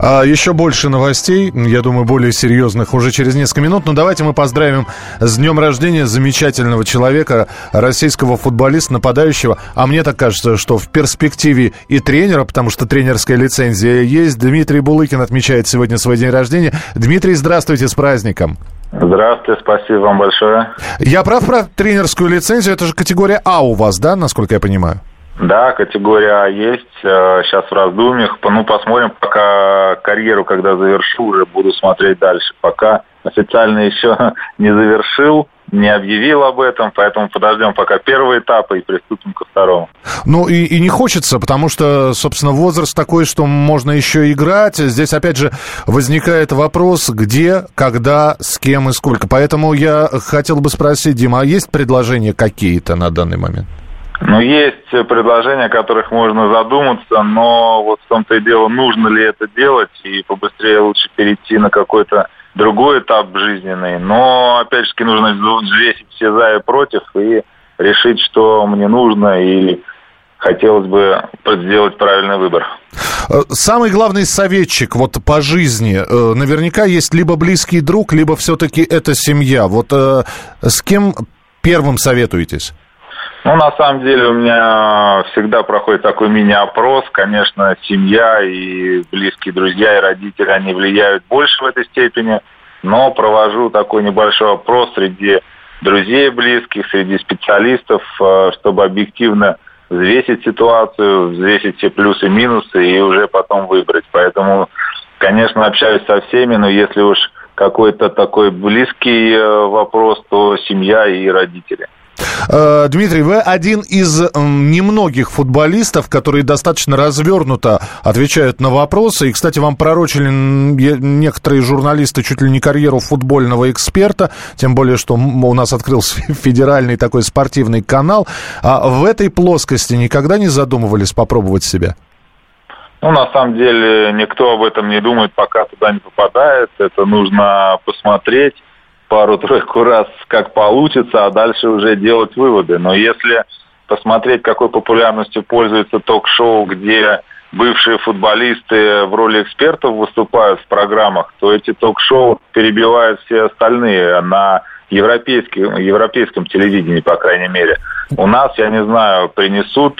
Еще больше новостей, я думаю, более серьезных уже через несколько минут. Но давайте мы поздравим с днем рождения замечательного человека, российского футболиста, нападающего. А мне так кажется, что в перспективе и тренера, потому что тренерская лицензия есть. Дмитрий Булыкин отмечает сегодня свой день рождения. Дмитрий, здравствуйте, с праздником. Здравствуйте, спасибо вам большое. Я прав про тренерскую лицензию? Это же категория А у вас, да, насколько я понимаю? Да, категория А есть. Сейчас в раздумьях. Посмотрим, пока карьеру, когда завершу, уже буду смотреть дальше. Пока официально еще не завершил, не объявил об этом, поэтому подождем пока первый этап и приступим ко второму. Ну и не хочется, потому что, собственно, возраст такой, что можно еще играть. Здесь, опять же, возникает вопрос, где, когда, с кем и сколько. Поэтому я хотел бы спросить, Дима, а есть предложения какие-то на данный момент? Ну, есть предложения, о которых можно задуматься, но вот в том-то и дело, нужно ли это делать, и побыстрее лучше перейти на какой-то другой этап жизненный. Но, опять же, нужно взвесить все за и против и решить, что мне нужно, и хотелось бы сделать правильный выбор. Самый главный советчик вот по жизни, наверняка есть либо близкий друг, либо все-таки это семья. Вот с кем первым советуетесь? Ну, на самом деле, у меня всегда проходит такой мини-опрос. Конечно, семья и близкие друзья, и родители, они влияют больше в этой степени. Но провожу такой небольшой опрос среди друзей близких, среди специалистов, чтобы объективно взвесить ситуацию, взвесить все плюсы и минусы и уже потом выбрать. Поэтому, конечно, общаюсь со всеми, но если уж какой-то такой близкий вопрос, то семья и родители. Дмитрий, вы один из немногих футболистов, которые достаточно развернуто отвечают на вопросы. И, кстати, вам пророчили некоторые журналисты чуть ли не карьеру футбольного эксперта, тем более, что у нас открылся федеральный такой спортивный канал. А в этой плоскости никогда не задумывались попробовать себя? Ну, на самом деле, никто об этом не думает, пока туда не попадает. Это нужно посмотреть пару-тройку раз, как получится, а дальше уже делать выводы. Но если посмотреть, какой популярностью пользуется ток-шоу, где бывшие футболисты в роли экспертов выступают в программах, то эти ток-шоу перебивают все остальные на европейском телевидении, по крайней мере. У нас, я не знаю, принесут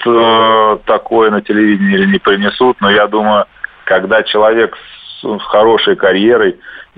такое на телевидении или не принесут, но я думаю, когда человек с хорошей карьерой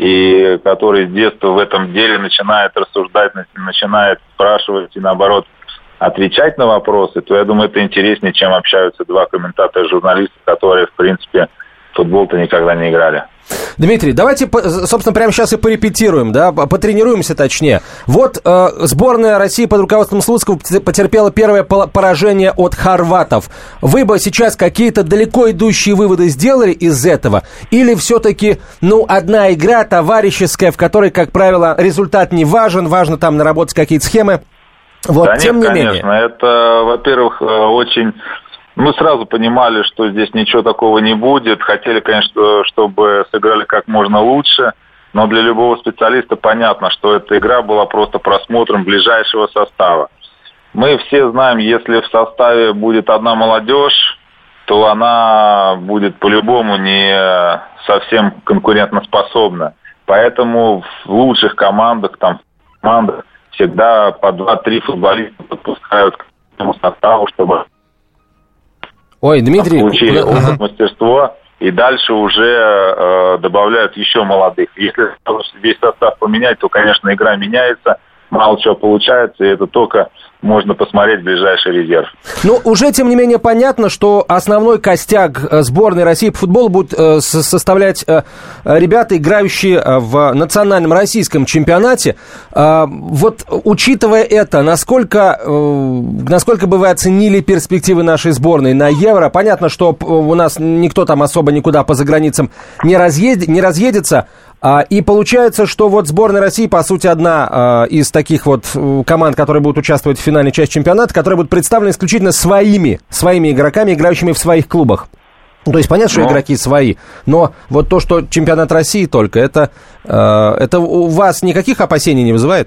и который с детства в этом деле начинает рассуждать, начинает спрашивать и, наоборот, отвечать на вопросы, то, я думаю, это интереснее, чем общаются два комментатора-журналиста, которые, в принципе, в футбол-то никогда не играли. Дмитрий, давайте, собственно, прямо сейчас и порепетируем, да, потренируемся точнее. Вот сборная России под руководством Слуцкого потерпела первое поражение от хорватов. Вы бы сейчас какие-то далеко идущие выводы сделали из этого? Или все-таки, одна игра товарищеская, в которой, как правило, результат не важен, важно там наработать какие-то схемы? Вот, да тем нет, не конечно, менее. это, во-первых, очень... Мы сразу понимали, что здесь ничего такого не будет. Хотели, конечно, чтобы сыграли как можно лучше. Но для любого специалиста понятно, что эта игра была просто просмотром ближайшего состава. Мы все знаем, если в составе будет одна молодежь, то она будет по-любому не совсем конкурентоспособна. Поэтому в лучших командах, всегда по 2-3 футболиста подпускают к этому составу, чтобы... Ой, Дмитрий... Получили опыт, мастерство, и дальше уже добавляют еще молодых. Если весь состав поменять, то, конечно, игра меняется, мало чего получается, и это только можно посмотреть в ближайший резерв. Уже, тем не менее, понятно, что основной костяк сборной России по футболу будет составлять ребята, играющие в национальном российском чемпионате. Вот, учитывая это, насколько бы вы оценили перспективы нашей сборной на Евро? Понятно, что у нас никто там особо никуда по заграницам не разъедется. И получается, что вот сборная России, по сути, одна из таких вот команд, которые будут участвовать в финальной части чемпионата, которые будут представлены исключительно своими игроками, играющими в своих клубах. То есть понятно, что игроки свои, но вот то, что чемпионат России только, это у вас никаких опасений не вызывает?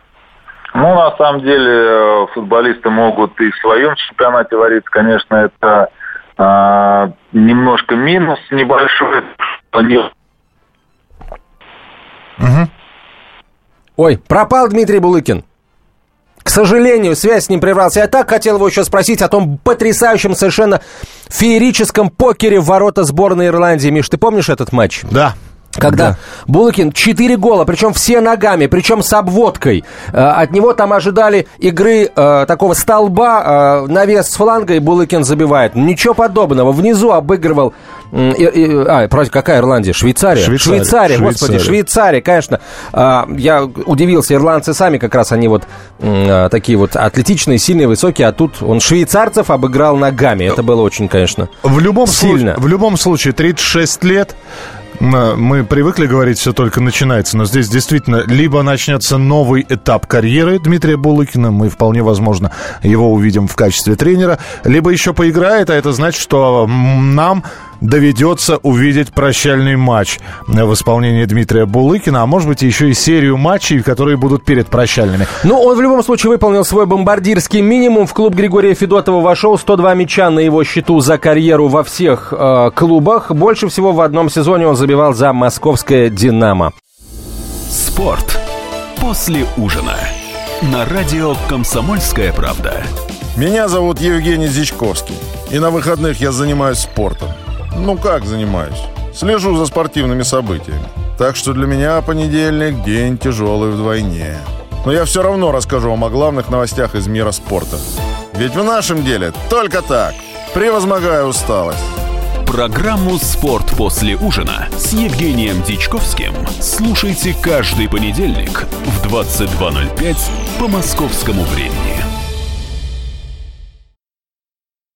На самом деле, футболисты могут и в своем чемпионате вариться. Конечно, это немножко минус небольшой. Ой, пропал Дмитрий Булыкин. К сожалению, связь с ним прервалась. Я так хотел его еще спросить о том потрясающем, совершенно феерическом покере в ворота сборной Ирландии. Миш, ты помнишь этот матч? Да. Когда Булыкин 4 гола, причем все ногами, причем с обводкой. От него там ожидали игры такого столба, навес с фланга, и Булыкин забивает. Ничего подобного. Внизу обыгрывал... какая Ирландия? Швейцария, господи, Швейцария, конечно. Я удивился, ирландцы сами как раз, они вот такие вот атлетичные, сильные, высокие, а тут он швейцарцев обыграл ногами. Это было очень, конечно, сильно. В любом случае, 36 лет... Мы привыкли говорить, все только начинается, но здесь действительно либо начнется новый этап карьеры Дмитрия Булыкина, мы вполне возможно его увидим в качестве тренера, либо еще поиграет, а это значит, что нам доведется увидеть прощальный матч в исполнении Дмитрия Булыкина, а может быть еще и серию матчей, которые будут перед прощальными. Ну, он в любом случае выполнил свой бомбардирский минимум. В клуб Григория Федотова вошел, 102 мяча на его счету за карьеру во всех клубах. Больше всего в одном сезоне он забивал за московское «Динамо». Спорт после ужина. На радио «Комсомольская правда». Меня зовут Евгений Зичковский. И на выходных я занимаюсь спортом. Ну как занимаюсь? Слежу за спортивными событиями. Так что для меня понедельник – день тяжелый вдвойне. Но я все равно расскажу вам о главных новостях из мира спорта. Ведь в нашем деле только так, превозмогая усталость. Программу «Спорт после ужина» с Евгением Дичковским слушайте каждый понедельник в 22:05 по московскому времени.